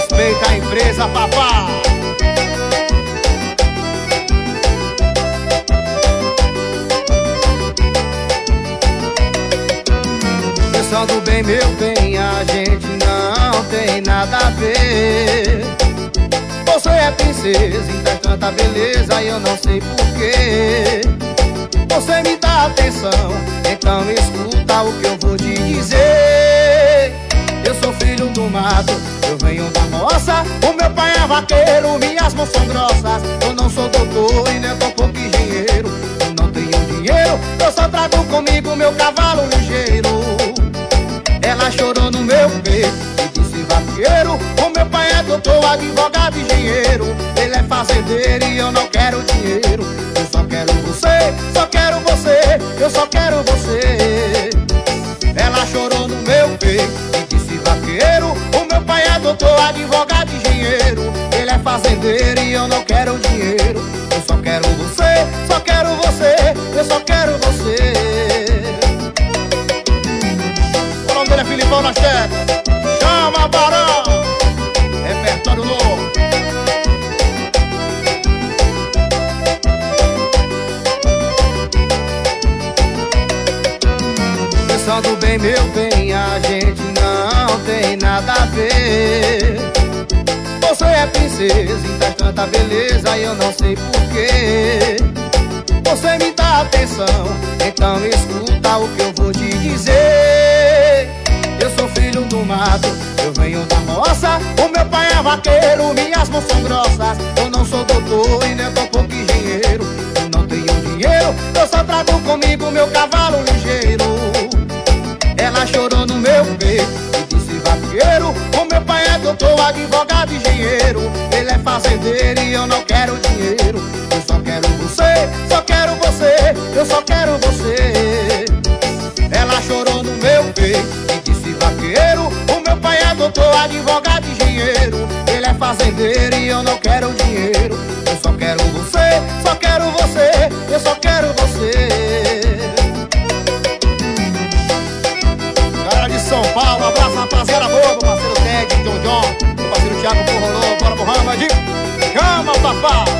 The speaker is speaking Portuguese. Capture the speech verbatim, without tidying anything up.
Respeita a empresa, papá. Pensando bem, meu bem, a gente não tem nada a ver. Você é princesa e traz tanta beleza e eu não sei porquê. Você me dá atenção, então escuta o que eu vou te dizer. Eu sou filho do mato, eu venho da roça. O meu pai é vaqueiro, minhas mãos são grossas. Eu não sou doutor e nem tampouco engenheiro. Eu não tenho dinheiro, eu só trago comigo meu cavalo ligeiro. Ela chorou no meu peito e disse: vaqueiro, o meu pai é doutor, advogado, engenheiro. Ele é fazendeiro e eu não quero dinheiro. Eu só quero você, só quero você, eu só quero você. Ela chorou no meu peito e disse: vaqueiro, o meu pai é doutor, advogado, engenheiro. Ele é fazendeiro e eu não quero dinheiro. Eu só quero você, só quero você, eu só quero você. O nome dele é Filipão na chefe. Chama, Barão. Repertório novo. Pensando bem, meu bem, a gente não tem nada a ver. Você é princesa e traz tanta beleza e eu não sei porquê. Você me dá atenção, então escuta o que eu vou te dizer. Eu sou filho do mato, eu venho da roça. O meu pai é vaqueiro, minhas mãos são grossas. Eu não sou doutor e nem tampouco engenheiro. Eu não tenho dinheiro, eu só trago comigo meu cavalo ligeiro. Ela chorou no meu peito e disse: vaqueiro, o meu pai é doutor, advogado, engenheiro. Ele é fazendeiro e eu não quero dinheiro. Eu só quero você, só quero você, eu só quero você. Ela chorou no meu peito e disse: vaqueiro, o meu pai é doutor, advogado, engenheiro. Ele é fazendeiro e eu não quero dinheiro. Eu só quero você, só quero você, eu só quero você. Galera de São Paulo, um abraço, rapaziada boa, meu parceiro Ted, John John, meu parceiro Thiago Porrolô, bora pro Ramad. Chama, papá!